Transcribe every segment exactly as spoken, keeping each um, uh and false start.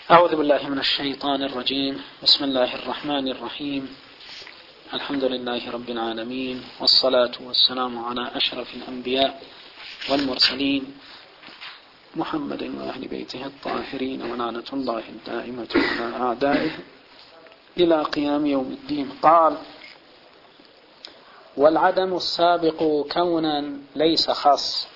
أعوذ بالله من الشيطان الرجيم. بسم الله الرحمن الرحيم. الحمد لله رب العالمين، والصلاة والسلام على أشرف الأنبياء والمرسلين محمد وأهل بيته الطاهرين، ولعنة الله الدائمة على أعدائه إلى قيام يوم الدين. قال: والعدم السابق كونا ليس خاص،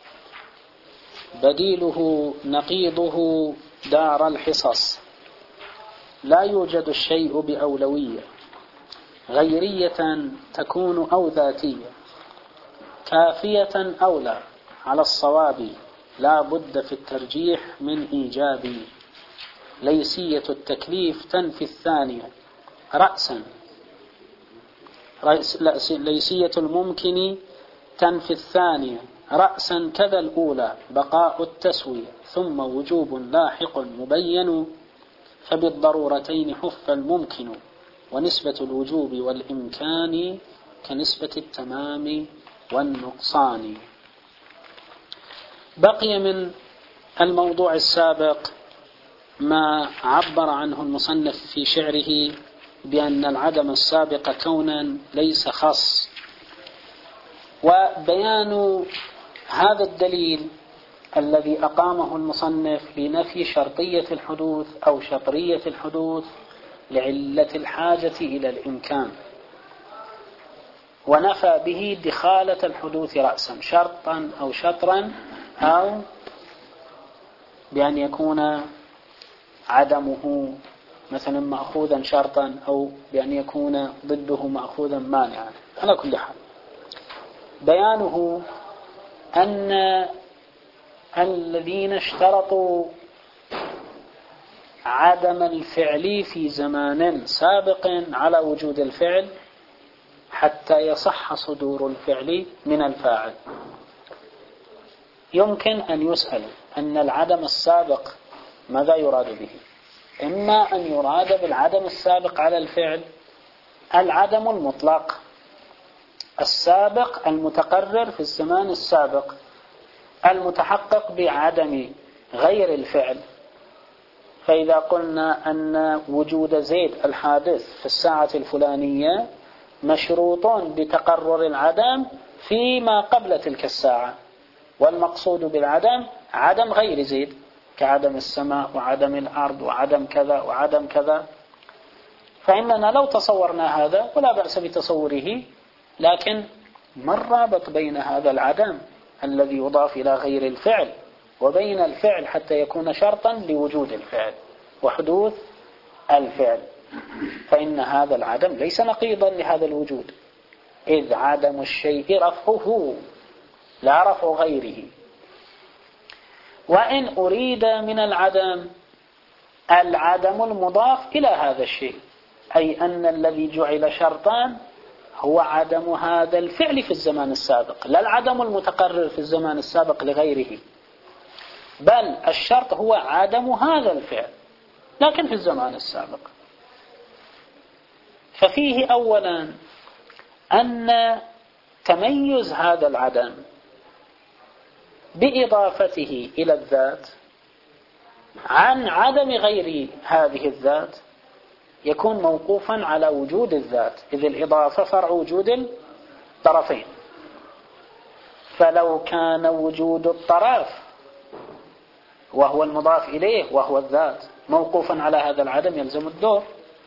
بديله نقيضه دار الحصص، لا يوجد الشيء بأولوية، غيرية تكون أو ذاتية، كافية أو لا، على الصواب لا بد في الترجيح من إيجاب، ليسية التكليف تنفي الثانية رأسا، ليسية الممكن تنفي الثانية رأسا، كذا الأولى بقاء التسوية، ثم وجوب لاحق مبين، فبالضرورتين حف الممكن، ونسبة الوجوب والإمكان كنسبة التمام والنقصان. بقي من الموضوع السابق ما عبر عنه المصنف في شعره بأن العدم السابق كونا ليس خاص، وبيان هذا الدليل الذي أقامه المصنف لنفي شرطية الحدوث أو شطرية الحدوث لعلة الحاجة إلى الإمكان، ونفى به دخالة الحدوث رأسا، شرطا أو شطرا، أو بأن يكون عدمه مثلا مأخوذا شرطا، أو بأن يكون ضده مأخوذا مانعا. على كل حال، بيانه أن الذين اشترطوا عدم الفعل في زمان سابق على وجود الفعل حتى يصح صدور الفعل من الفاعل، يمكن أن يسأل أن العدم السابق ماذا يراد به؟ إما أن يراد بالعدم السابق على الفعل العدم المطلق السابق المتقرر في الزمان السابق المتحقق بعدم غير الفعل. فإذا قلنا أن وجود زيد الحادث في الساعة الفلانية مشروط بتقرر العدم فيما قبل تلك الساعة، والمقصود بالعدم عدم غير زيد، كعدم السماء وعدم الأرض وعدم كذا وعدم كذا. فإننا لو تصورنا هذا ولا بأس بتصوره، لكن ما الرابط بين هذا العدم الذي يضاف إلى غير الفعل وبين الفعل حتى يكون شرطا لوجود الفعل وحدوث الفعل؟ فإن هذا العدم ليس نقيضا لهذا الوجود، إذ عدم الشيء رفعه لا رفع غيره. وإن أريد من العدم العدم المضاف إلى هذا الشيء، أي أن الذي جعل شرطا هو عدم هذا الفعل في الزمان السابق، لا العدم المتقرر في الزمان السابق لغيره، بل الشرط هو عدم هذا الفعل لكن في الزمان السابق. ففيه أولا أن تميز هذا العدم بإضافته إلى الذات عن عدم غير هذه الذات يكون موقوفا على وجود الذات، إذ الإضافة فرع وجود الطرفين. فلو كان وجود الطرف وهو المضاف إليه وهو الذات موقوفا على هذا العدم يلزم الدور،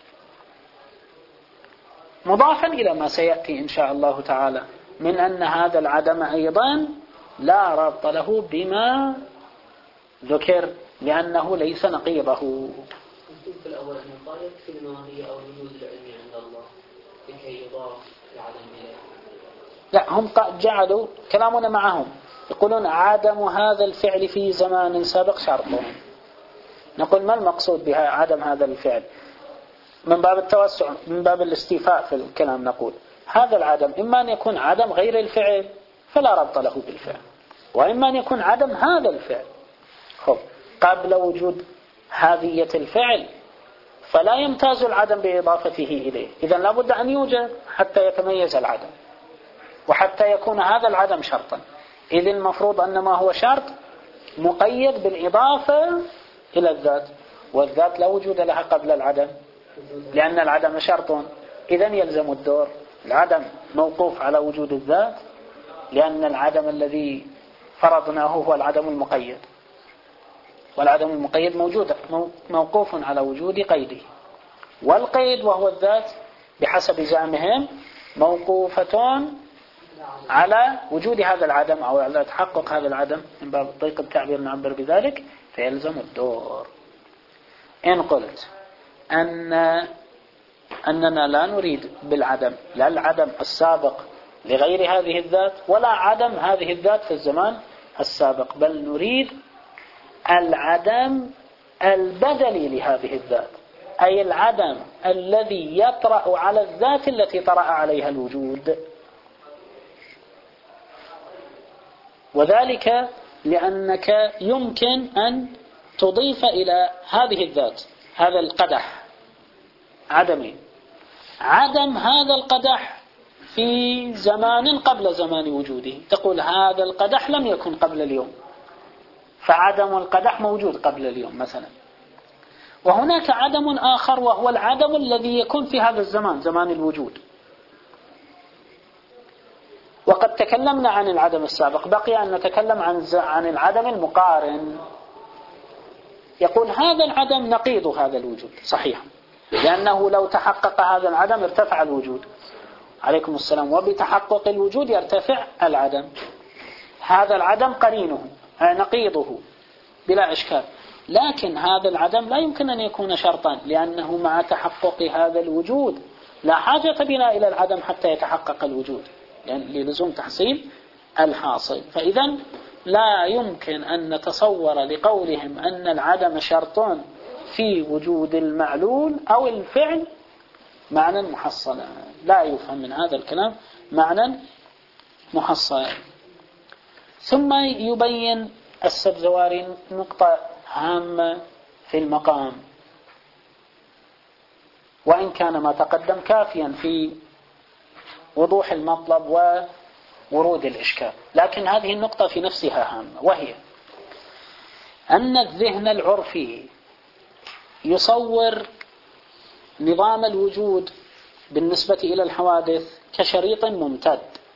مضافا إلى ما سيأتي إن شاء الله تعالى من أن هذا العدم أيضا لا ربط له بما ذكر لأنه ليس نقيضه. في الأول أن يقال يكفي الماهية أو الوجود العلمي عند الله لكي يضاف العدم إليه. لا، هم جعلوا كلامنا معهم يقولون عدم هذا الفعل في زمان سابق شرطه. نقول ما المقصود بها عدم هذا الفعل؟ من باب التوسع، من باب الاستيفاء في الكلام، نقول هذا العدم إما أن يكون عدم غير الفعل فلا ربط له بالفعل، وإما أن يكون عدم هذا الفعل خب قبل وجود هذية الفعل، فلا يمتاز العدم بإضافته إليه. إذن لا بد أن يوجد حتى يتميز العدم وحتى يكون هذا العدم شرطا. إذن المفروض أن ما هو شرط مقيد بالإضافة إلى الذات، والذات لا وجود لها قبل العدم، لأن العدم شرط، إذن يلزم الدور. العدم موقوف على وجود الذات، لأن العدم الذي فرضناه هو العدم المقيد، والعدم المقيد موجود موقوف على وجود قيده، والقيد وهو الذات بحسب زعمهم موقوفة على وجود هذا العدم أو على تحقق هذا العدم، من باب ضيق التعبير نعبر بذلك، فيلزم الدور. إن قلت أن أننا لا نريد بالعدم لا العدم السابق لغير هذه الذات ولا عدم هذه الذات في الزمان السابق، بل نريد العدم البدلي لهذه الذات، أي العدم الذي يطرأ على الذات التي طرأ عليها الوجود. وذلك لأنك يمكن أن تضيف إلى هذه الذات هذا القدح عدمي، عدم هذا القدح في زمان قبل زمان وجوده، تقول هذا القدح لم يكن قبل اليوم، فعدم القدح موجود قبل اليوم مثلا. وهناك عدم آخر وهو العدم الذي يكون في هذا الزمان، زمان الوجود. وقد تكلمنا عن العدم السابق، بقي أن نتكلم عن عن العدم المقارن. يقول هذا العدم نقيض هذا الوجود، صحيح، لأنه لو تحقق هذا العدم ارتفع الوجود، عليكم السلام، وبتحقق الوجود يرتفع العدم. هذا العدم قرينه نقيضه بلا إشكال، لكن هذا العدم لا يمكن أن يكون شرطا، لأنه مع تحقق هذا الوجود لا حاجة بنا إلى العدم حتى يتحقق الوجود، يعني للزوم تحصيل الحاصل. فإذا لا يمكن أن نتصور لقولهم أن العدم شرط في وجود المعلول أو الفعل معنى محصلا، لا يفهم من هذا الكلام معنى محصلا. ثم يبين السبزواري نقطة هامة في المقام، وإن كان ما تقدم كافيا في وضوح المطلب وورود الإشكال، لكن هذه النقطة في نفسها هامة، وهي أن الذهن العرفي يصور نظام الوجود بالنسبة إلى الحوادث كشريط ممتد،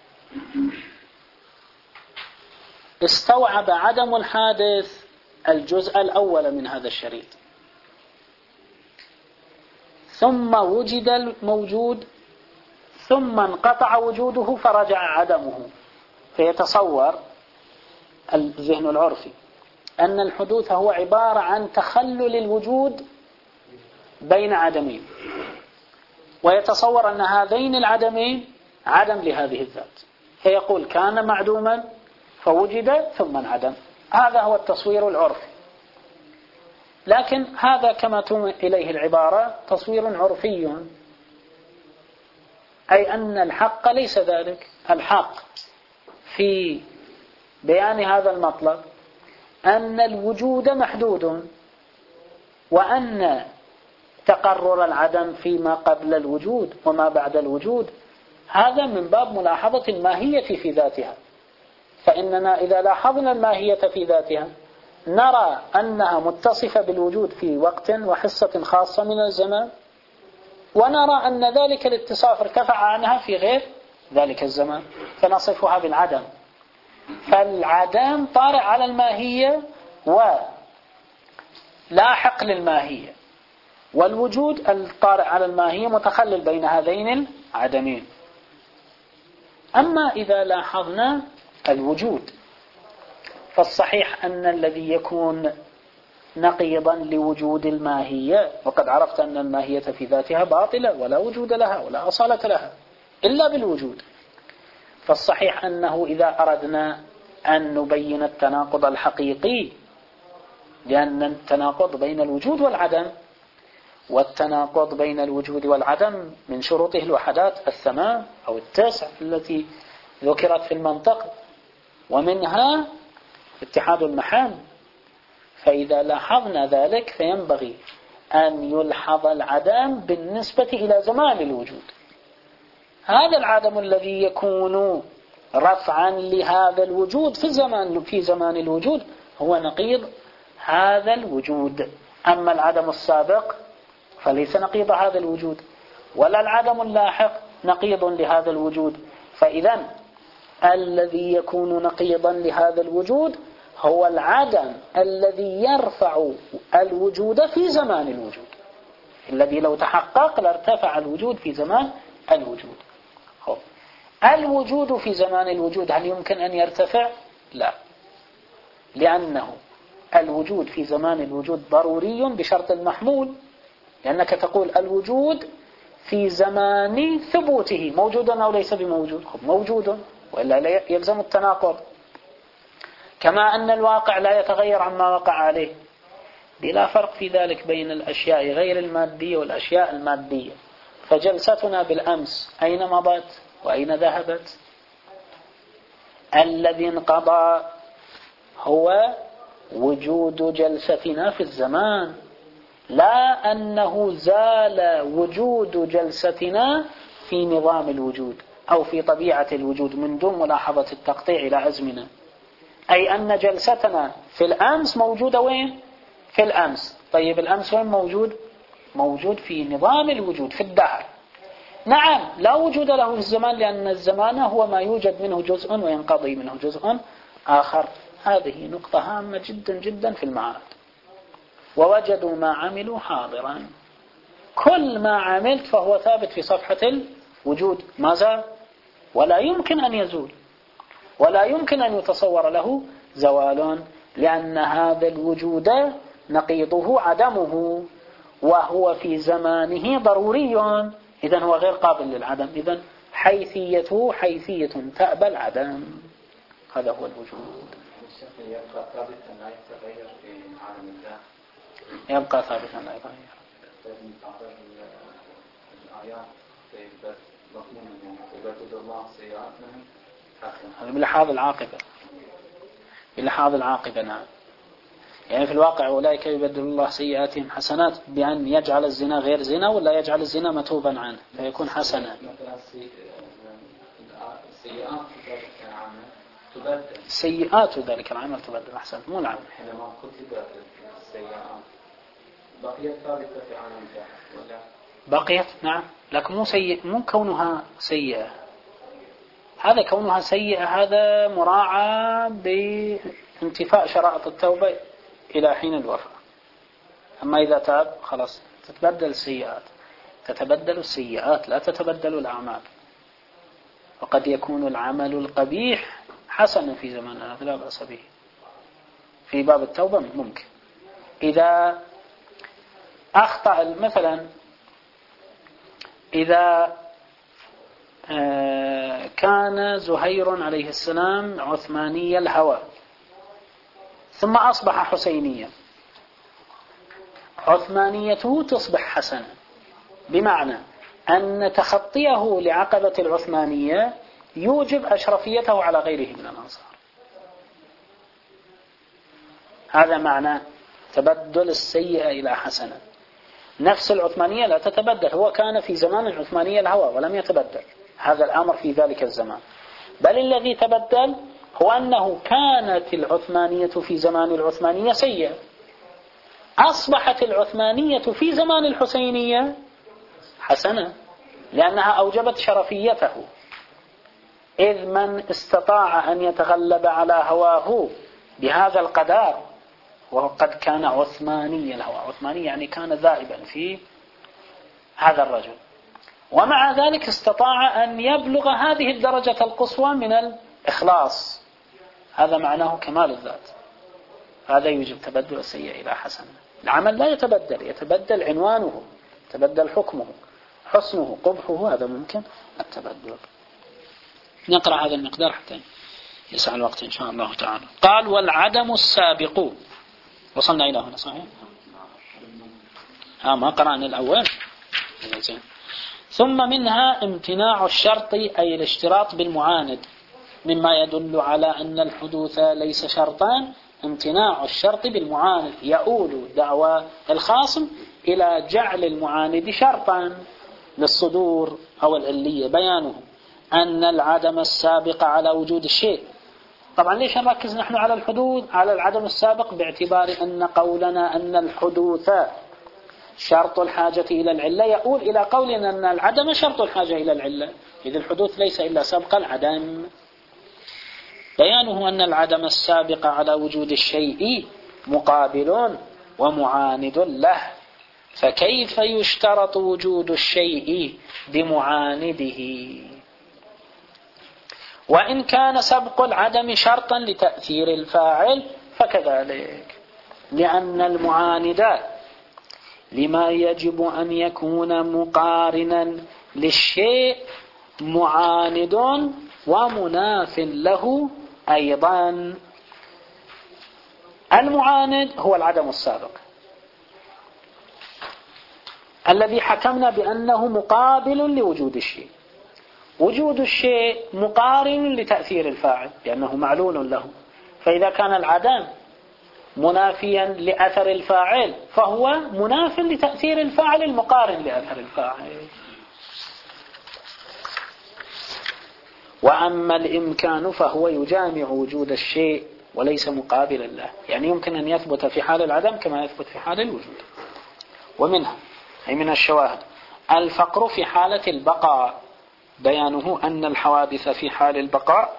استوعب عدم الحادث الجزء الأول من هذا الشريط، ثم وجد الموجود، ثم انقطع وجوده فرجع عدمه. فيتصور الذهن العرفي أن الحدوث هو عبارة عن تخلل الوجود بين عدمين، ويتصور أن هذين العدمين عدم لهذه الذات، فيقول كان معدوما فوجد ثم انعدم. هذا هو التصوير العرفي، لكن هذا كما توم إليه العبارة تصوير عرفي، أي أن الحق ليس ذلك. الحق في بيان هذا المطلب أن الوجود محدود، وأن تقرر العدم فيما قبل الوجود وما بعد الوجود هذا من باب ملاحظة الماهية في ذاتها. فإننا إذا لاحظنا الماهية في ذاتها نرى أنها متصفة بالوجود في وقت وحصة خاصة من الزمان، ونرى أن ذلك الاتصاف ارتفع عنها في غير ذلك الزمان، فنصفها بالعدم. فالعدم طارئ على الماهية ولاحق للماهية، والوجود الطارئ على الماهية متخلل بين هذين العدمين. أما إذا لاحظنا الوجود فالصحيح أن الذي يكون نقيضا لوجود الماهية، وقد عرفت أن الماهية في ذاتها باطلة ولا وجود لها ولا أصالة لها إلا بالوجود، فالصحيح أنه إذا أردنا أن نبين التناقض الحقيقي، لأن التناقض بين الوجود والعدم، والتناقض بين الوجود والعدم من شروطه الوحدات الثمان أو التسع التي ذكرت في المنطق، ومنها اتحاد المحال. فإذا لاحظنا ذلك فينبغي أن يلحظ العدم بالنسبة إلى زمان الوجود. هذا العدم الذي يكون رفعا لهذا الوجود في زمان في زمان الوجود هو نقيض هذا الوجود أما العدم السابق فليس نقيض هذا الوجود، ولا العدم اللاحق نقيض لهذا الوجود. فإذا الذي يكون نقيضا لهذا الوجود هو العدم الذي يرفع الوجود في زمان الوجود، الذي لو تحقق لارتفع الوجود في زمان الوجود. خب. الوجود في زمان الوجود هل يمكن أن يرتفع؟ لا، لأنه الوجود في زمان الوجود ضروري بشرط المحمول، لأنك تقول الوجود في زمان ثبوته موجود أو ليس بموجود. خب موجود، وإلا يلزم التناقض. كما أن الواقع لا يتغير عما وقع عليه، بلا فرق في ذلك بين الأشياء غير المادية والأشياء المادية. فجلستنا بالأمس أين مضت وأين ذهبت؟ الذي انقضى هو وجود جلستنا في الزمان، لا أنه زال وجود جلستنا في نظام الوجود أو في طبيعة الوجود من دون ملاحظة التقطيع إلى أزمنة. أي أن جلستنا في الأمس موجودة وين؟ في الأمس. طيب الأمس وين موجود؟ موجود في نظام الوجود في الدهر. نعم لا وجود له في الزمان، لأن الزمان هو ما يوجد منه جزء وينقضي منه جزء آخر. هذه نقطة هامة جدا جدا في المعاد. ووجدوا ما عملوا حاضرا، كل ما عملت فهو ثابت في صفحة الوجود ما زال، ولا يمكن أن يزول، ولا يمكن أن يتصور له زوال، لأن هذا الوجود نقيضه عدمه، وهو في زمانه ضروري، إذن هو غير قابل للعدم. إذن حيثيته حيثية تأبى العدم. هذا هو الوجود. يبقى ثابتا لا يتغير في عالم الله. يبقى ثابتا لا يتغير. من بعض الآيات بس مضمون يعني تبدل الله سيئاتهم حسنة. هذا بلحاظ العاقبة، بلحاظ العاقبة. نعم. يعني في الواقع أولئك يبدل الله سيئاتهم حسنات بأن يجعل الزنا غير زنا، ولا يجعل الزنا متوبا عنه فيكون حسنا. مثلا سيئات ذلك العمل تبدل، سيئات ذلك العمل تبدل. أحسن، مو العمل. حينما كتبت السيئات بقيت ثابتة في عالم الله ولا بقيت؟ نعم، لكن مو سيء، مو كونها سيئة. هذا كونها سيئة هذا مراعاة بانتفاء شرائط التوبة إلى حين الوفاة. أما إذا تاب خلاص تتبدل السيئات، تتبدل السيئات لا تتبدل الأعمال. وقد يكون العمل القبيح حسنا في زماننا لا بأس به، في باب التوبة ممكن. إذا أخطأ مثلا، إذا كان زهير عليه السلام عثماني الهوى ثم أصبح حسينيا، عثمانيته تصبح حسنة، بمعنى أن تخطيه لعقبة العثمانية يوجب أشرفيته على غيره من الأنصار. هذا معنى تبدل السيئة إلى حسنة. نفس العثمانية لا تتبدل، هو كان في زمان العثمانية الهوى ولم يتبدل هذا الأمر في ذلك الزمان، بل الذي تبدل هو أنه كانت العثمانية في زمان العثمانية سيئة، أصبحت العثمانية في زمان الحسينية حسنة، لأنها أوجبت شرفيته. إذ من استطاع أن يتغلب على هواه بهذا القدر وقد كان عثماني الهوى، عثماني يعني كان ذائبا في هذا الرجل، ومع ذلك استطاع أن يبلغ هذه الدرجة القصوى من الإخلاص. هذا معناه كمال الذات. هذا يوجب تبدل السيء إلى حسنة. العمل لا يتبدل، يتبدل عنوانه، يتبدل حكمه، حسنه قبحه، هذا ممكن التبدل. نقرأ هذا المقدار حتى يسع الوقت إن شاء الله تعالى. قال والعدم السابق. وصلنا إلى هنا صحيح؟ ها ما قرأنا الأول. ثم منها امتناع الشرط أي الاشتراط بالمعاند، مما يدل على أن الحدوث ليس شرطان. امتناع الشرط بالمعاند يؤول دعوى الخاصم إلى جعل المعاند شرطا للصدور أو العلية. بيانه أن العدم السابق على وجود الشيء طبعا ليش نركز نحن على الحدوث على العدم السابق؟ باعتبار أن قولنا أن الحدوث شرط الحاجة إلى العلة يقول إلى قولنا أن العدم شرط الحاجة إلى العلة، إذ الحدوث ليس إلا سبق العدم. بيانه أن العدم السابق على وجود الشيء مقابل ومعاند له، فكيف يشترط وجود الشيء بمعانده؟ وإن كان سبق العدم شرطا لتأثير الفاعل فكذلك، لأن المعاند لما يجب أن يكون مقارنا للشيء معاند ومناف له أيضا. المعاند هو العدم السابق الذي حكمنا بأنه مقابل لوجود الشيء. وجود الشيء مقارن لتأثير الفاعل لأنه معلول له، فإذا كان العدم منافيا لأثر الفاعل فهو مناف لتأثير الفاعل المقارن لأثر الفاعل. وأما الإمكان فهو يجامع وجود الشيء وليس مقابلا له، يعني يمكن أن يثبت في حال العدم كما يثبت في حال الوجود. ومنها أي من الشواهد الفقر في حالة البقاء، بيانه أن الحوادث في حال البقاء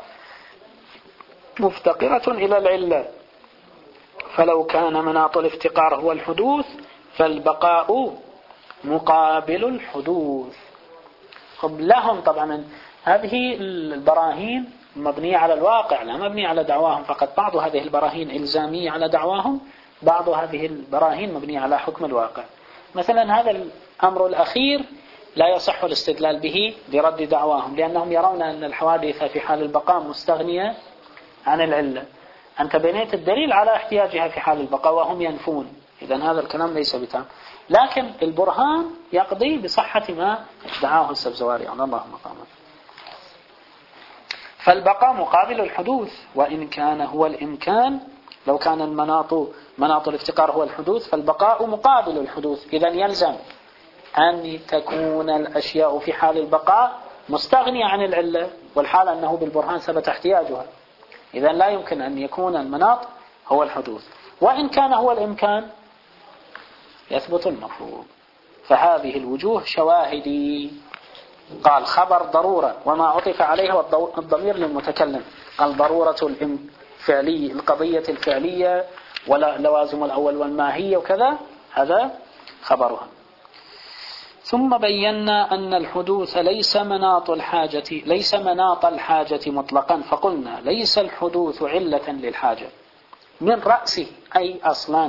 مفتقرة إلى العلة، فلو كان مناط الافتقار هو الحدوث فالبقاء مقابل الحدوث. خب لهم طبعا هذه البراهين مبنية على الواقع لا مبنية على دعواهم فقط. بعض هذه البراهين إلزامية على دعواهم، بعض هذه البراهين مبنية على حكم الواقع. مثلا هذا الأمر الأخير لا يصح الاستدلال به لرد دعواهم، لأنهم يرون أن الحوادث في حال البقاء مستغنية عن العلة. أنت بنيت الدليل على احتياجها في حال البقاء وهم ينفون، إذن هذا الكلام ليس بتام. لكن البرهان يقضي بصحة ما ادعاه السبزواري على الله مقامه. فالبقاء مقابل الحدوث، وإن كان هو الإمكان. لو كان المناط مناط الافتقار هو الحدوث فالبقاء مقابل الحدوث، إذن يلزم أن تكون الأشياء في حال البقاء مستغنية عن العلة، والحال أنه بالبرهان ثبت احتياجها، إذن لا يمكن أن يكون المناط هو الحدوث. وإن كان هو الإمكان يثبت المفروض. فهذه الوجوه شواهدي. قال خبر ضرورة وما عطف عليها الضمير للمتكلم، قال ضرورة الفعلية القضية الفعلية ولوازم الأول والماهية وكذا، هذا خبرها. ثم بينا أن الحدوث ليس مناط الحاجة ليس مناط الحاجة مطلقا، فقلنا ليس الحدوث علة للحاجة من رأسه أي أصلا.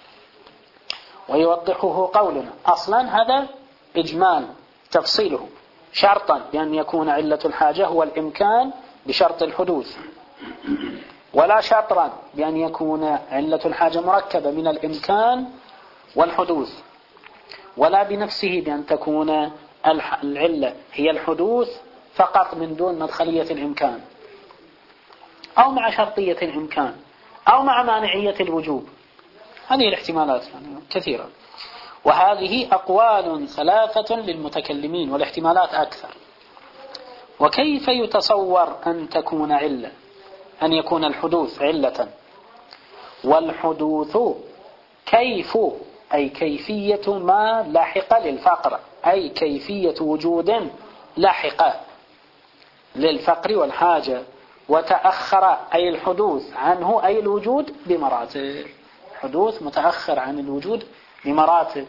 ويوضحه قولنا أصلا هذا إجمال تفصيله، شرطا بأن يكون علة الحاجة هو الإمكان بشرط الحدوث، ولا شرطا بأن يكون علة الحاجة مركبة من الإمكان والحدوث، ولا بنفسه بأن تكون العلة هي الحدوث فقط من دون مدخلية الإمكان، أو مع شرطية الإمكان، أو مع مانعية الوجوب. هذه الاحتمالات كثيرة، وهذه أقوال ثلاثة للمتكلمين والاحتمالات أكثر. وكيف يتصور أن تكون علة، أن يكون الحدوث علة؟ والحدوث كيف أي كيفية ما لاحق للفقر، أي كيفية وجود لاحق للفقر والحاجة، وتأخر أي الحدوث عنه أي الوجود بمراتب. حدوث متأخر عن الوجود بمراتب.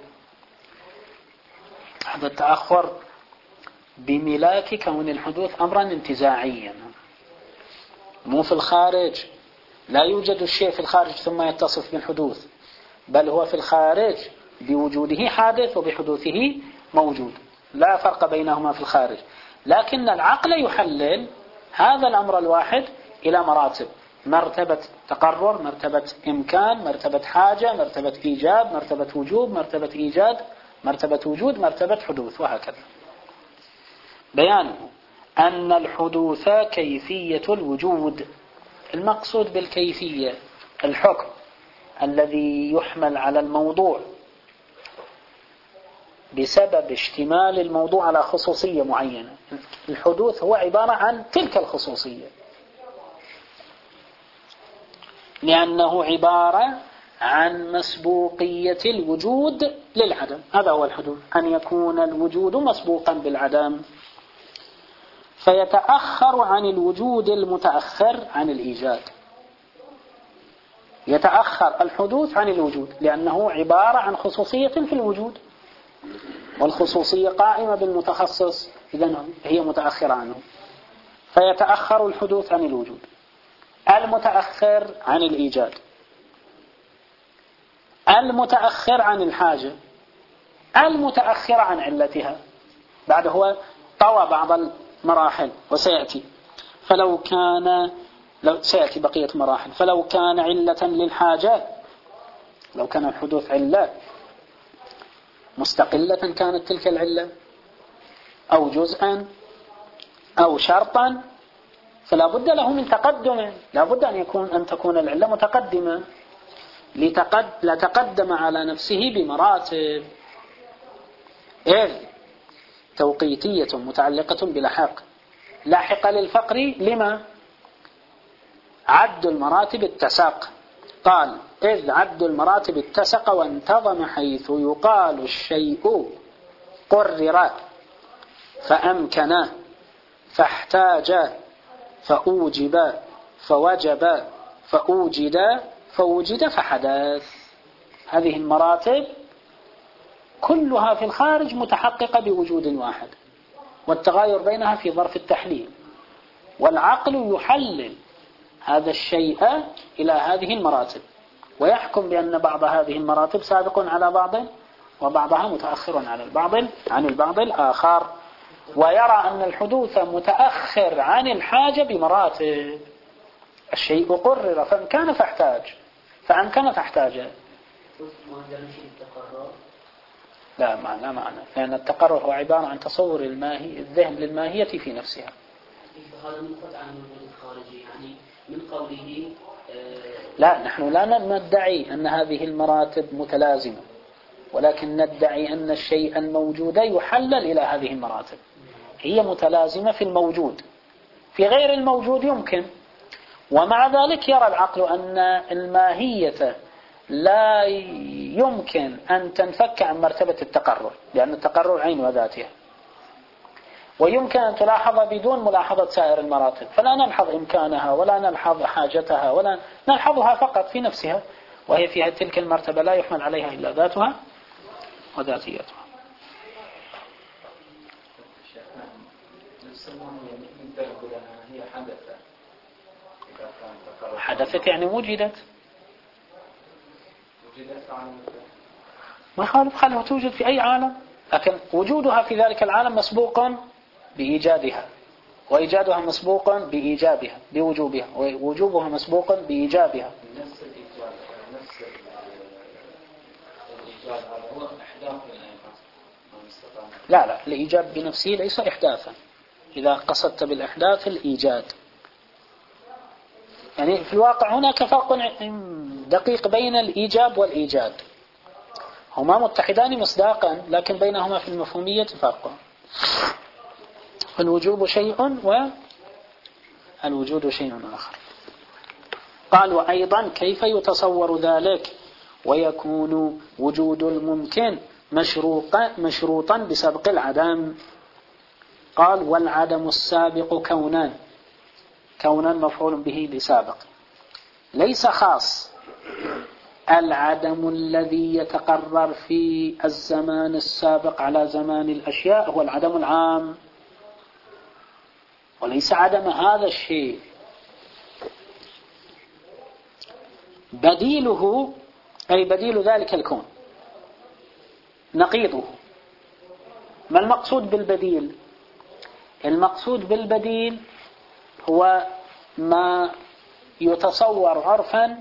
هذا التأخر بملاك كون الحدوث أمرا انتزاعيا، مو في الخارج. لا يوجد الشيء في الخارج ثم يتصف بالحدوث، بل هو في الخارج بوجوده حادث وبحدوثه موجود، لا فرق بينهما في الخارج. لكن العقل يحلل هذا الأمر الواحد إلى مراتب: مرتبة تقرر، مرتبة إمكان، مرتبة حاجة، مرتبة إيجاب، مرتبة وجوب، مرتبة إيجاد، مرتبة وجود، مرتبة حدوث، وهكذا. بيانه أن الحدوث كيفية الوجود. المقصود بالكيفية الحكم الذي يحمل على الموضوع بسبب اشتمال الموضوع على خصوصية معينة. الحدوث هو عبارة عن تلك الخصوصية. لأنه عبارة عن مسبوقية الوجود للعدم. هذا هو الحدوث، أن يكون الوجود مسبوقا بالعدم، فيتأخر عن الوجود المتأخر عن الإيجاد. يتأخر الحدوث عن الوجود لأنه عبارة عن خصوصية في الوجود، والخصوصية قائمة بالمتخصص، إذن هي متأخرة عنه، فيتأخر الحدوث عن الوجود المتأخر عن الإيجاد، المتأخر عن الحاجة، المتأخر عن علتها. بعد هو طوى بعض المراحل وسيأتي. فلو كان لو سيأتي بقية مراحل. فلو كان علة للحاجة، لو كان الحدوث علة مستقلة كانت تلك العلة أو جزءا أو شرطا، فلا بد له من تقدم، لا بد أن يكون أن تكون العلة متقدمة لتقد لتقدم على نفسه بمراتب، إذ توقيتية متعلقة بلحق، لاحقة للفقر لما عد المراتب اتسق. قال إذ عد المراتب اتسق وانتظم، حيث يقال الشيء قرر فأمكن فاحتاج فأوجب فوجب فأوجد فوجد فحدث. هذه المراتب كلها في الخارج متحققة بوجود واحد، والتغاير بينها في ظرف التحليل، والعقل يحلل هذا الشيء إلى هذه المراتب ويحكم بأن بعض هذه المراتب سابق على بعض وبعضها متأخر على البعض عن البعض الآخر، ويرى أن الحدوث متأخر عن الحاجة بمراتب. الشيء قرر فأمكن فاحتاج فأمكن فاحتاج. لا معنى معنى لأن التقرر هو عبارة عن تصور الماهي الذهن للماهية في نفسها. هذا منقطع عن الوجود الخارجي، يعني من قوله آه لا، نحن لا ندعي أن هذه المراتب متلازمة، ولكن ندعي أن الشيء الموجود يحلل إلى هذه المراتب. هي متلازمة في الموجود، في غير الموجود يمكن. ومع ذلك يرى العقل أن الماهية لا يمكن أن تنفك عن مرتبة التقرر، لأن التقرر عين وذاتها، ويمكن أن تلاحظ بدون ملاحظة سائر المراتب، فلا نلحظ إمكانها ولا نلحظ حاجتها ولا نلحظها فقط في نفسها، وهي في تلك المرتبة لا يحمل عليها إلا ذاتها وذاتيتها. حدثت يعني وجدت، ما يخالف خلها توجد في أي عالم، لكن وجودها في ذلك العالم مسبوق بإيجادها، وإيجادها مسبوق بإيجابها بوجوبها، ووجوبها مسبوق بإيجابها. نفس الإيجاد نفس الإيجاد هذا هو إحداث لا لا، الإيجاب بنفسه ليس إحداثا، إذا قصدت بالإحداث الإيجاد. يعني في الواقع هناك فرق دقيق بين الإيجاب والإيجاد، هما متحدان مصداقا لكن بينهما في المفهومية فرق. الوجوب شيء والوجود شيء آخر. قال وأيضا كيف يتصور ذلك ويكون وجود الممكن مشروطا مشروطا بسبق العدم. قال والعدم السابق كونان، كونا مفعول به لسابق، ليس خاص. العدم الذي يتقرر في الزمان السابق على زمان الأشياء هو العدم العام، وليس عدم هذا الشيء. بديله أي بديل ذلك الكون، نقيضه. ما المقصود بالبديل؟ المقصود بالبديل هو ما يتصور عرفا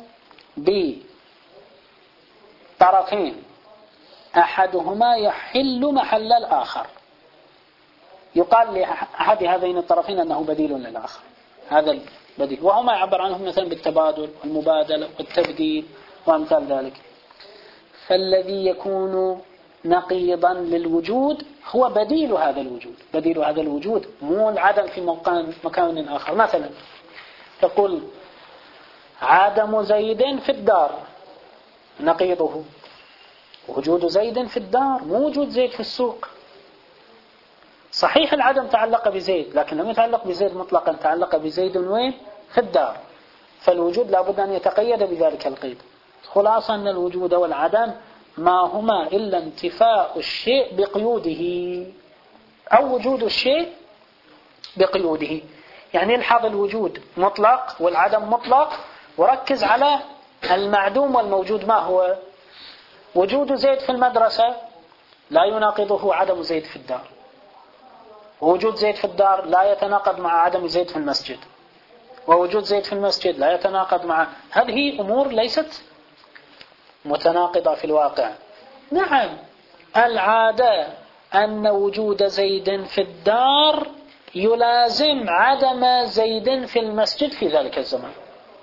بطرفين أحدهما يحل محل الآخر، يقال لأحد هذين الطرفين أنه بديل للآخر. هذا البديل، وهما يعبر عنهم مثلا بالتبادل والمبادلة والتبديل وأمثال ذلك. فالذي يكون نقيضا للوجود هو بديل هذا الوجود، بديل هذا الوجود مو العدم في مكان مكان آخر. مثلا تقول عدم زيد في الدار نقيضه وجود زيد في الدار، مو وجود زيد في السوق. صحيح العدم تعلق بزيد، لكن لم يتعلق بزيد مطلقا، تعلق بزيد وين؟ في الدار. فالوجود لابد أن يتقيد بذلك القيد. خلاصة أن الوجود والعدم ما هما إلا انتفاء الشيء بقيوده أو وجود الشيء بقيوده. يعني الحظ الوجود مطلق والعدم مطلق، وركز على المعدوم والموجود. ما هو؟ وجود زيد في المدرسة لا يناقضه عدم زيد في الدار، ووجود زيد في الدار لا يتناقض مع عدم زيد في المسجد، ووجود زيد في المسجد لا يتناقض مع. هذه أمور ليست متناقضة في الواقع. نعم العادة أن وجود زيد في الدار يلازم عدم زيد في المسجد في ذلك الزمان،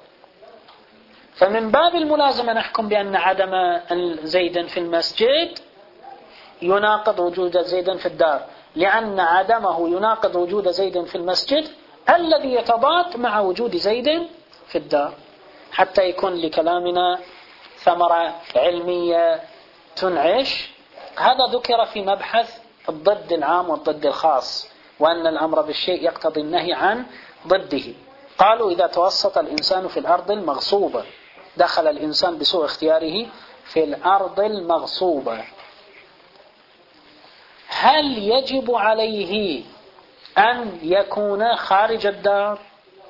فمن باب الملازمة نحكم بأن عدم زيد في المسجد يناقض وجود زيد في الدار، لأن عدمه يناقض وجود زيد في المسجد الذي يتضاد مع وجود زيد في الدار، حتى يكون لكلامنا ثمرة علمية تنعش. هذا ذكر في مبحث الضد العام والضد الخاص، وأن الأمر بالشيء يقتضي النهي عن ضده. قالوا إذا توسط الإنسان في الأرض المغصوبة، دخل الإنسان بسوء اختياره في الأرض المغصوبة، هل يجب عليه أن يكون خارج الدار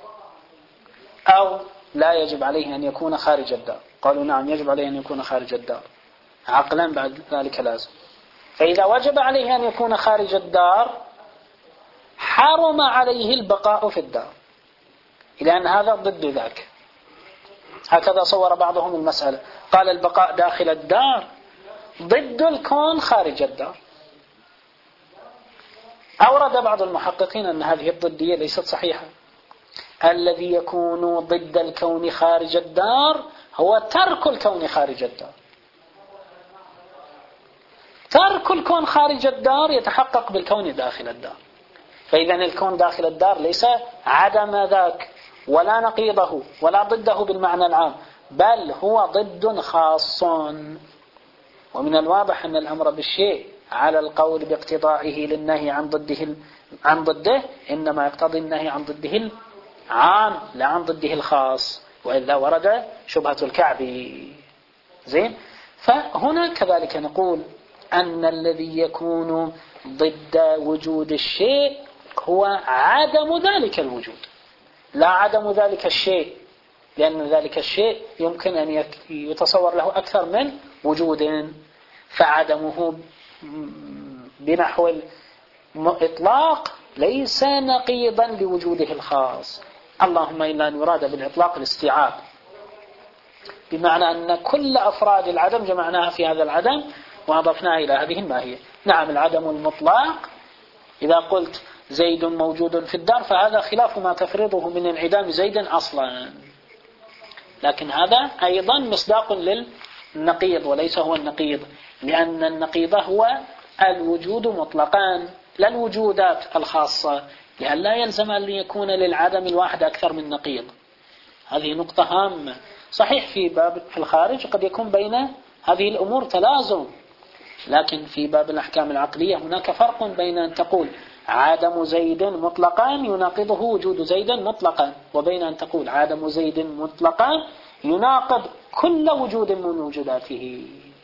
أو لا يجب عليه أن يكون خارج الدار؟ قالوا نعم يجب عليه أن يكون خارج الدار، عقلا بعد ذلك لازم. فإذا وجب عليه أن يكون خارج الدار حرم عليه البقاء في الدار، لأن هذا ضد ذاك. هكذا صور بعضهم المسألة، قال البقاء داخل الدار ضد الكون خارج الدار. أورد بعض المحققين أن هذه الضدية ليست صحيحة. الذي يكون ضد الكون خارج الدار هو ترك الكون خارج الدار. ترك الكون خارج الدار يتحقق بالكون داخل الدار. فإذا الكون داخل الدار ليس عدم ذاك ولا نقيضه ولا ضده بالمعنى العام، بل هو ضد خاص. ومن الواضح أن الأمر بالشيء على القول باقتضائه للنهي عن ضده عن ضده إنما يقتضي النهي عن ضده العام لا عن ضده الخاص، وإلا ورد شبهة الكعب. زين. فهنا كذلك نقول أن الذي يكون ضد وجود الشيء هو عدم ذلك الوجود، لا عدم ذلك الشيء، لأن ذلك الشيء يمكن أن يتصور له أكثر من وجود، فعدمه بنحو الإطلاق ليس نقيضا لوجوده الخاص، اللهم إلا أن يراد بالإطلاق الاستيعاب، بمعنى أن كل أفراد العدم جمعناها في هذا العدم وأضفناها إلى هذه الماهية. نعم العدم المطلق إذا قلت زيد موجود في الدار فهذا خلاف ما تفرضه من انعدام زيد أصلا، لكن هذا أيضا مصداق للنقيض وليس هو النقيض، لأن النقيض هو الوجود مطلقا لا الوجودات الخاصة، لأن لا يلزم أن يكون للعدم الواحد أكثر من نقيض. هذه نقطة هامة. صحيح في باب في الخارج قد يكون بين هذه الأمور تلازم، لكن في باب الأحكام العقلية هناك فرق بين أن تقول عدم زيد مطلقا يناقضه وجود زيد مطلقا، وبين أن تقول عدم زيد مطلقا يناقض كل وجود من وجوداته.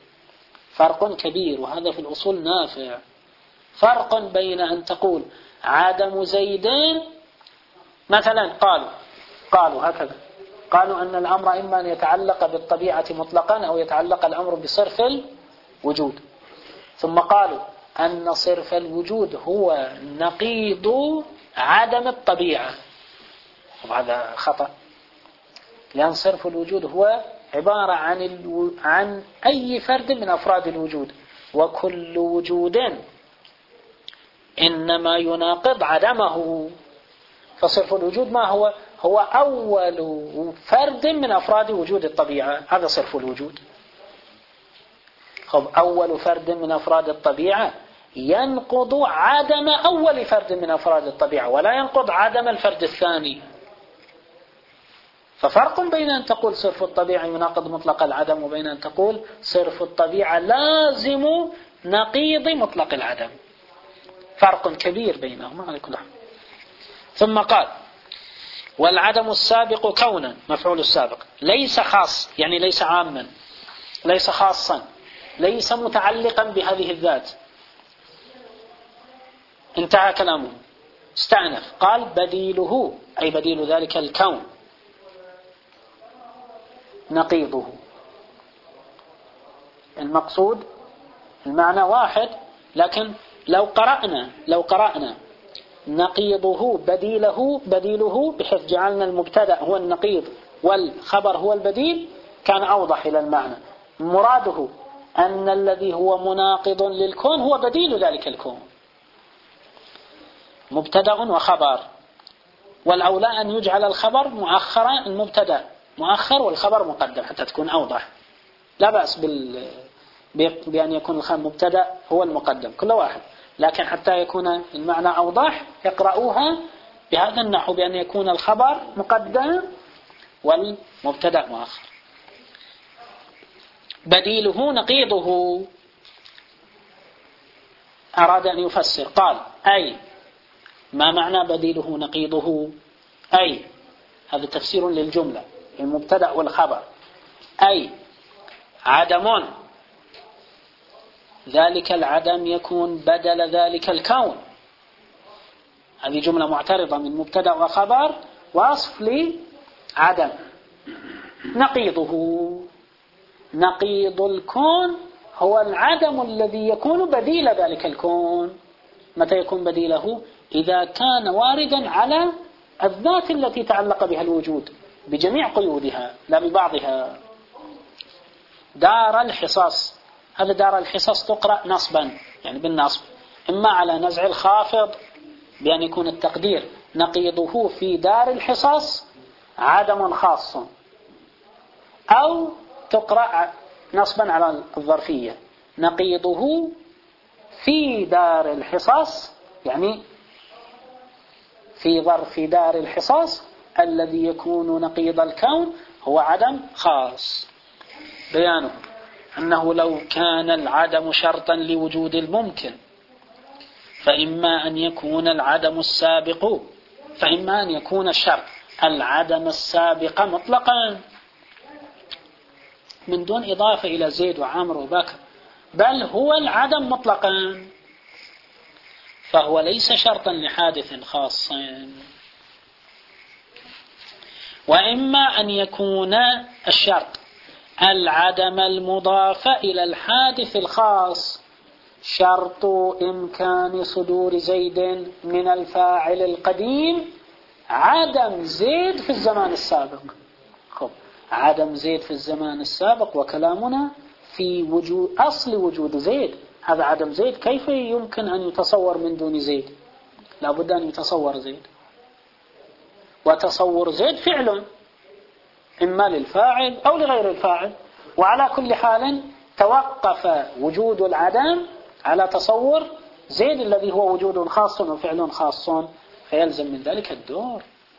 فرق كبير، وهذا في الأصول نافع. فرق بين أن تقول عدم زيد مثلا، قالوا قالوا هكذا قالوا أن الأمر إما أن يتعلق بالطبيعة مطلقا أو يتعلق الأمر بصرف الوجود، ثم قالوا أن صرف الوجود هو نقيض عدم الطبيعة، وهذا خطأ، لأن صرف الوجود هو عبارة عن الو... عن أي فرد من أفراد الوجود، وكل وجود إنما يناقض عدمه. فصرف الوجود ما هو؟ هو أول فرد من أفراد وجود الطبيعة، هذا صرف الوجود. خب أول فرد من أفراد الطبيعة ينقض عدم أول فرد من أفراد الطبيعة، ولا ينقض عدم الفرد الثاني. ففرق بين أن تقول صرف الطبيعة يناقض مطلق العدم وبين أن تقول صرف الطبيعة لازم نقيض مطلق العدم. فرق كبير بينهما على كل حال. ثم قال والعدم السابق كونا، مفعول السابق، ليس خاص يعني ليس عاما، ليس خاصا، ليس متعلقا بهذه الذات. انتهى كلامه، استأنف، قال بديله أي بديل ذلك الكون نقيضه. المقصود المعنى واحد، لكن لو قرأنا لو قرأنا نقيضه بديله بديله بحيث جعلنا المبتدأ هو النقيض والخبر هو البديل كان أوضح إلى المعنى. مراده أن الذي هو مناقض للكون هو بديل ذلك الكون، مبتدأ وخبر، والأولى أن يجعل الخبر مؤخرا، المبتدأ مؤخر والخبر مقدم حتى تكون أوضح. لا بأس بال... بأن يكون المبتدأ هو المقدم كل واحد، لكن حتى يكون المعنى أوضح يقرأوها بهذا النحو بأن يكون الخبر مقدم والمبتدأ مؤخر. بديله نقيضه، أراد أن يفسر قال أي ما معنى بديله نقيضه؟ أي هذا تفسير للجملة المبتدأ والخبر، أي عدم ذلك العدم يكون بدل ذلك الكون. هذه جملة معترضة من مبتدأ وخبر وصف لعدم. نقيضه، نقيض الكون هو العدم الذي يكون بديل ذلك الكون. متى يكون بديله؟ إذا كان واردا على الذات التي تعلق بها الوجود بجميع قيودها لا ببعضها. دار الحصاص، هذا دار الحصاص تقرأ نصبا يعني بالنصب، إما على نزع الخافض بأن يكون التقدير نقيضه في دار الحصاص عدم خاص، أو تقرأ نصبا على الظرفية نقيضه في دار الحصاص يعني في ظرف دار الحصاص الذي يكون نقيض الكون هو عدم خاص. بيانه أنه لو كان العدم شرطا لوجود الممكن فإما أن يكون العدم السابق فإما أن يكون الشرط العدم السابق مطلقا من دون إضافة إلى زيد وعامر وبكر، بل هو العدم مطلقا، فهو ليس شرطا لحادث خاص. وإما أن يكون الشرط العدم المضاف إلى الحادث الخاص، شرط إمكان صدور زيد من الفاعل القديم عدم زيد في الزمان السابق. خب عدم زيد في الزمان السابق وكلامنا في وجود أصل وجود زيد. هذا عدم زيد كيف يمكن أن يتصور من دون زيد؟ لابد أن يتصور زيد، وتصور زيد فعل إما للفاعل أو لغير الفاعل، وعلى كل حال توقف وجود العدم على تصور زيد الذي هو وجود خاص وفعل خاص، فيلزم من ذلك الدور.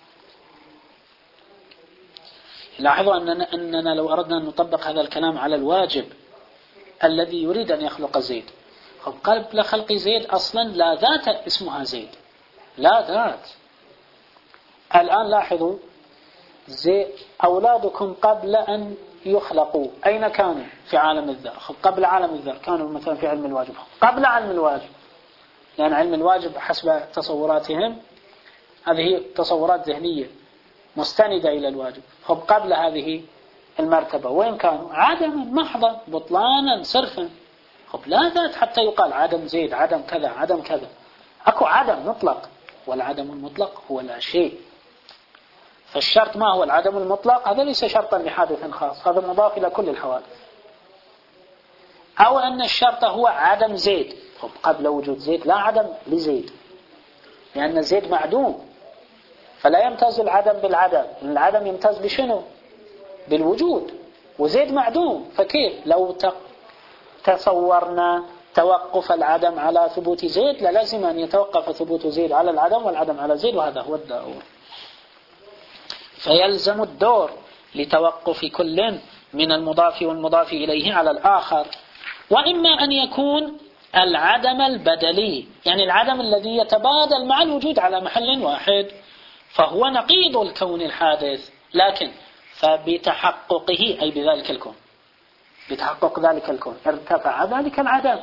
لاحظوا أننا, أننا لو أردنا أن نطبق هذا الكلام على الواجب الذي يريد أن يخلق زيد، قبل خلق زيد أصلا لا ذات اسمها زيد، لا ذات. الآن لاحظوا زي أولادكم قبل أن يخلقوا أين كانوا؟ في عالم الذر. قبل عالم الذر كانوا مثلا في علم الواجب، قبل علم الواجب، لأن علم الواجب حسب تصوراتهم هذه تصورات ذهنية مستندة إلى الواجب. خب قبل هذه المرتبة وين كانوا؟ عدما محضا بطلانا صرفا. خب لا ذات حتى يقال عدم زيد، عدم كذا، عدم كذا. أكو عدم مطلق، والعدم المطلق هو لا شيء. فالشرط ما هو العدم المطلق؟ هذا ليس شرطا لحادث خاص، هذا مضاف إلى كل الحوادث. أو أن الشرط هو عدم زيد. خب قبل وجود زيد لا عدم لزيد، لأن زيد معدوم، فلا يمتاز العدم بالعدم. العدم يمتاز بشنو؟ بالوجود، وزيد معدوم. فكيف لو تصورنا توقف العدم على ثبوت زيد لازم أن يتوقف ثبوت زيد على العدم والعدم على زيد، وهذا هو الداور. فيلزم الدور لتوقف كل من المضاف والمضاف إليه على الآخر. وإما أن يكون العدم البدلي، يعني العدم الذي يتبادل مع الوجود على محل واحد، فهو نقيض الكون الحادث، لكن فبتحققه أي بذلك الكون، بتحقق ذلك الكون ارتفع ذلك العدم،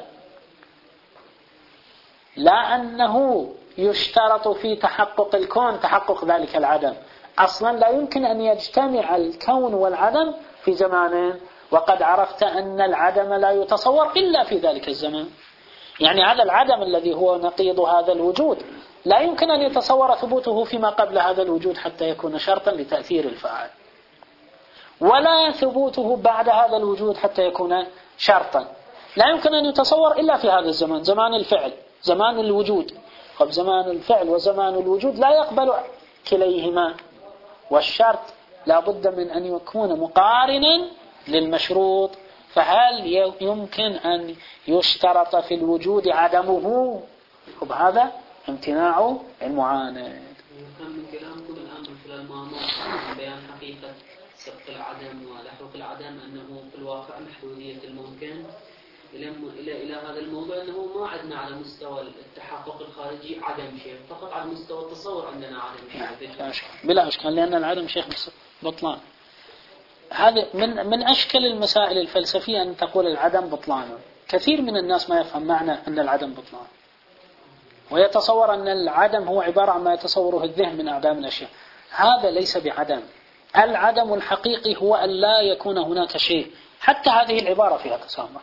لا أنه يشترط في تحقق الكون تحقق ذلك العدم. أصلا لا يمكن أن يجتمع الكون والعدم في زمان، وقد عرفت أن العدم لا يتصور إلا في ذلك الزمان. يعني هذا العدم الذي هو نقيض هذا الوجود لا يمكن أن يتصور ثبوته فيما قبل هذا الوجود حتى يكون شرطا لتأثير الفاعل، ولا ثبوته بعد هذا الوجود حتى يكون شرطا. لا يمكن أن يتصور إلا في هذا الزمان، زمان الفعل، زمان الوجود. طب زمان الفعل وزمان الوجود لا يقبل كليهما، والشرط لا بد من أن يكون مقارنا للمشروط. فهل يمكن أن يشترط في الوجود عدمه؟ وبهذا امتناع المعاند. كان من كلامكم الآن من خلال ما مر بيان حقيقة سبق العدم ولحوق العدم أنه في الواقع محدودية الممكن إلى إلى إلى هذا الموضوع، أنه ما عندنا على مستوى التحقق الخارجي عدم شيء، فقط على مستوى التصور عندنا عدم شيء. بلا إشكال، لأن العدم شيخ بطلان. هذا من من أشكال المسائل الفلسفية أن تقول العدم بطلان. كثير من الناس ما يفهم معنى أن العدم بطلان، ويتصور أن العدم هو عبارة عن ما يتصوره الذهن من أعدام الأشياء. هذا ليس بعدم. العدم الحقيقي هو أن لا يكون هناك شيء. حتى هذه العبارة فيها تسامح.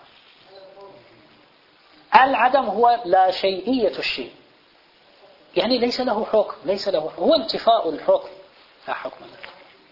العدم هو لا شيئية الشيء، يعني ليس له حكم، ليس له حكم. هو انتفاء الحكم لا حكم له.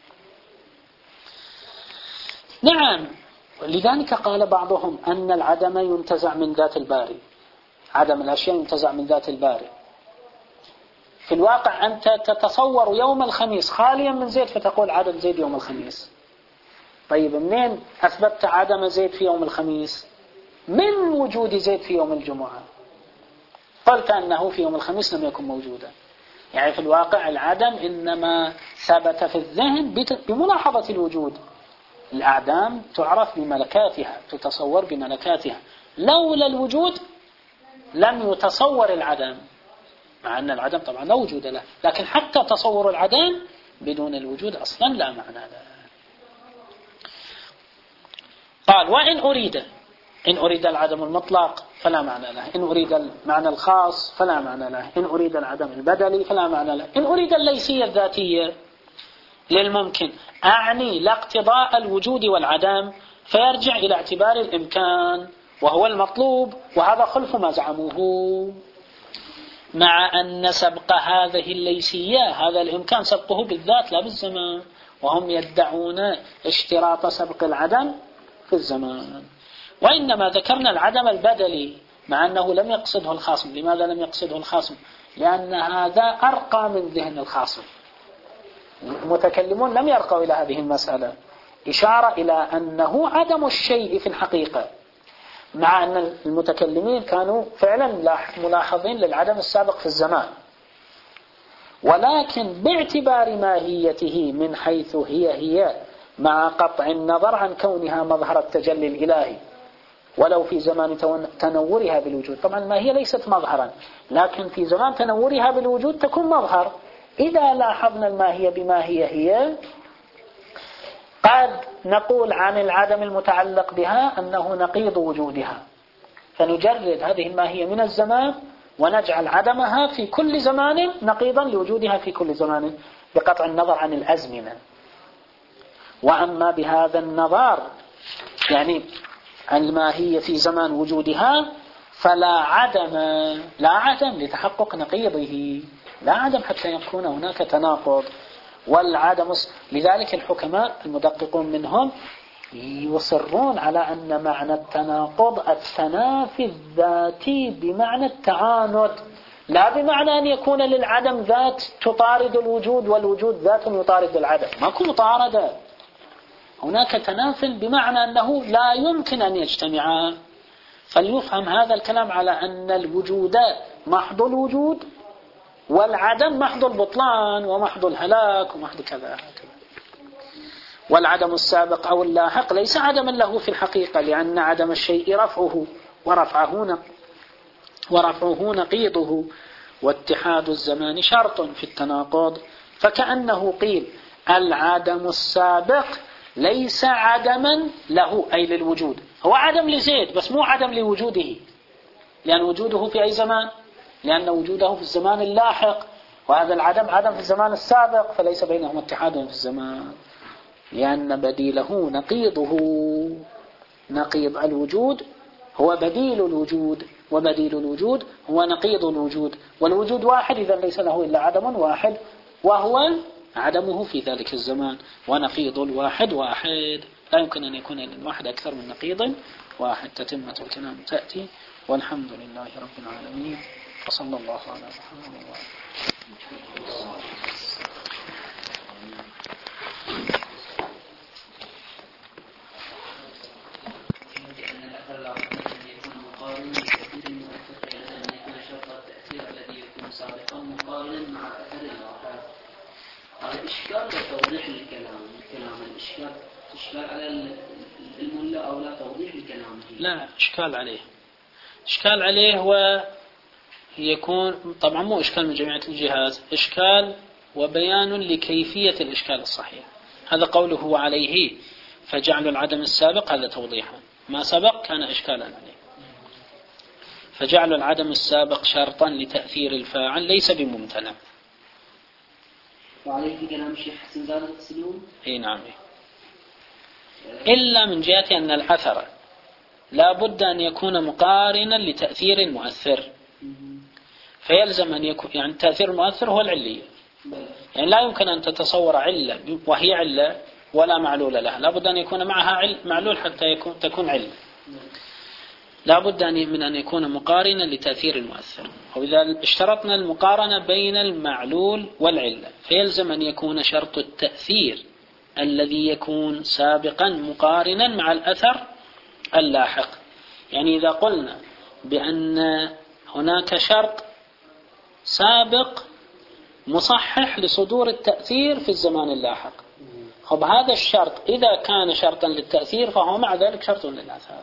نعم، لذلك قال بعضهم أن العدم ينتزع من ذات الباري، عدم الأشياء ينتزع من ذات الباري. في الواقع أنت تتصور يوم الخميس خاليا من زيد فتقول عدم زيد يوم الخميس. طيب منين أثبتت عدم زيد في يوم الخميس؟ من وجود زيد في يوم الجمعة. قلت أنه في يوم الخميس لم يكن موجودا. يعني في الواقع العدم إنما ثبت في الذهن بملاحظة الوجود. الأعدام تعرف بملكاتها، تتصور بملكاتها. لولا الوجود لم يتصور العدم، مع أن العدم طبعا لا وجود له، لكن حتى تصور العدم بدون الوجود أصلا لا معنى له. قال وإن أريد إن أريد العدم المطلق فلا معنى له، إن أريد المعنى الخاص فلا معنى له، إن أريد العدم البدلي فلا معنى له، إن أريد الليسية الذاتية للممكن أعني لا اقتضاء الوجود والعدم، فيرجع إلى اعتبار الإمكان وهو المطلوب، وهذا خلف ما زعموه. مع أن سبق هذه الليسية هذا الإمكان سبقه بالذات لا بالزمان، وهم يدعون اشتراط سبق العدم في الزمان. وإنما ذكرنا العدم البدلي مع أنه لم يقصده الخاصم. لماذا لم يقصده الخاصم؟ لأن هذا أرقى من ذهن الخاصم. المتكلمون لم يرقوا إلى هذه المسألة، إشارة إلى أنه عدم الشيء في الحقيقة، مع أن المتكلمين كانوا فعلا ملاحظين للعدم السابق في الزمان، ولكن باعتبار ماهيته من حيث هي هي، مع قطع النظر عن كونها مظهر التجلي الإلهي ولو في زمان تنورها بالوجود. طبعا ما هي ليست مظهرا، لكن في زمان تنورها بالوجود تكون مظهر. إذا لاحظنا الماهية بما هي هي، قد نقول عن العدم المتعلق بها أنه نقيض وجودها، فنجرد هذه الماهية من الزمان ونجعل عدمها في كل زمان نقيضا لوجودها في كل زمان بقطع النظر عن الأزمنة. وأما بهذا النظر يعني الماهية في زمان وجودها فلا عدم، لا عدم لتحقق نقيضه، لا عدم حتى يكون هناك تناقض. والعدم لذلك الحكماء المدققون منهم يصرون على أن معنى التناقض التنافي الذاتي بمعنى التعاند، لا بمعنى أن يكون للعدم ذات تطارد الوجود والوجود ذات يطارد العدم. ما كل مطاردة، هناك تناف بمعنى أنه لا يمكن أن يجتمعا. فليفهم هذا الكلام على أن الوجود محض الوجود والعدم محض البطلان ومحض الهلاك ومحض كذا هكذا. والعدم السابق أو اللاحق ليس عدما له في الحقيقة، لأن عدم الشيء رفعه ورفعه ورفعه نقيضه، واتحاد الزمان شرط في التناقض. فكأنه قيل العدم السابق ليس عدما له أي للوجود، هو عدم لزيد بس مو عدم لوجوده، لأن وجوده في أي زمان؟ لأن وجوده في الزمان اللاحق، وهذا العدم عدم في الزمان السابق، فليس بينهما اتحاد في الزمان، لأن بديله نقيضه. نقيض الوجود هو بديل الوجود، وبديل الوجود هو نقيض الوجود، والوجود واحد إذا ليس له إلا عدم واحد وهو عدمه في ذلك الزمان، ونقيض الواحد واحد، لا يمكن أن يكون الواحد أكثر من نقيض واحد. تتمة الكلام تأتي، والحمد لله رب العالمين، وصلى الله على محمد وعلى مقارنا مع أثر الواقع. هذا إشكال لتوضيح الكلام، الكلام الإشكال إشكال على الملا أو لا توضيح لكلامه؟ لا إشكال عليه، إشكال عليه ويكون طبعا مو إشكال من جميع الجهات، إشكال وبيان لكيفية الإشكال الصحيح. هذا قوله عليه فجعل العدم السابق، هذا توضيحا، ما سبق كان إشكالا عليه. فجعل العدم السابق شرطا لتأثير الفاعل ليس بممتنع. وعليه كلام الشيخ حسن زاد السلوم؟ اي نعم، إلا من جهة أن الأثر لا بد أن يكون مقارنا لتأثير المؤثر، فيلزم أن يكون يعني تأثير المؤثر هو العلية، يعني لا يمكن أن تتصور علة وهي علة ولا معلول لها، لا بد أن يكون معها معلول حتى يكون تكون علة، لا بد من أن يكون مقارنا لتأثير المؤثر. وإذا اشترطنا المقارنة بين المعلول والعلة فيلزم أن يكون شرط التأثير الذي يكون سابقا مقارنا مع الأثر اللاحق. يعني إذا قلنا بأن هناك شرط سابق مصحح لصدور التأثير في الزمان اللاحق، خب هذا الشرط إذا كان شرطا للتأثير فهو مع ذلك شرط للأثر.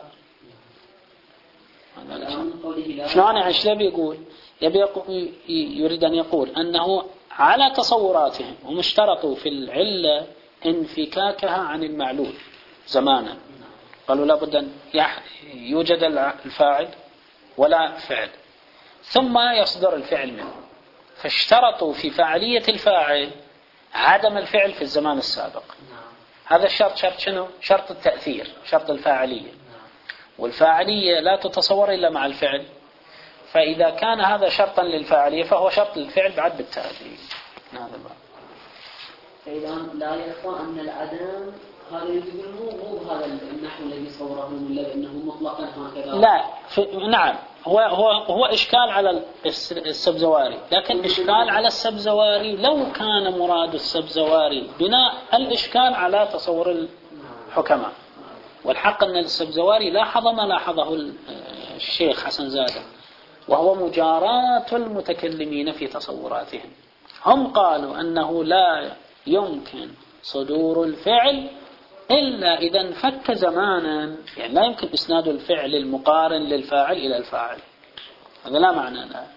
شلون يعني؟ ايش يبي يقول؟ يبي يقول يريد أن يقول أنه على تصوراتهم هم اشترطوا في العلة انفكاكها عن المعلول زمانا، قالوا لابد أن يوجد الفاعل ولا فعل ثم يصدر الفعل منه، فاشترطوا في فاعلية الفاعل عدم الفعل في الزمان السابق. هذا الشرط شرط شنو؟ شرط التأثير، شرط الفاعلية، والفاعلية لا تتصور إلا مع الفعل، فإذا كان هذا شرطا للفاعلية فهو شرط للفعل بعد بالتأثير. هذا الباب. فإذا لا يخفى أن العدم هذا يقول مو مو بهذا النحو الذي صوره ولا أنه مطلقا هكذا. لا نعم، هو هو هو إشكال على السبزواري، لكن إشكال على السبزواري لو كان مراد السبزواري بناء الإشكال على تصور الحكماء، والحق أن السبزواري لاحظ ما لاحظه الشيخ حسن زادة، وهو مجاراة المتكلمين في تصوراتهم. هم قالوا أنه لا يمكن صدور الفعل إلا إذا انفك زمانا، يعني لا يمكن إسناد الفعل المقارن للفاعل إلى الفاعل، هذا لا معنى له.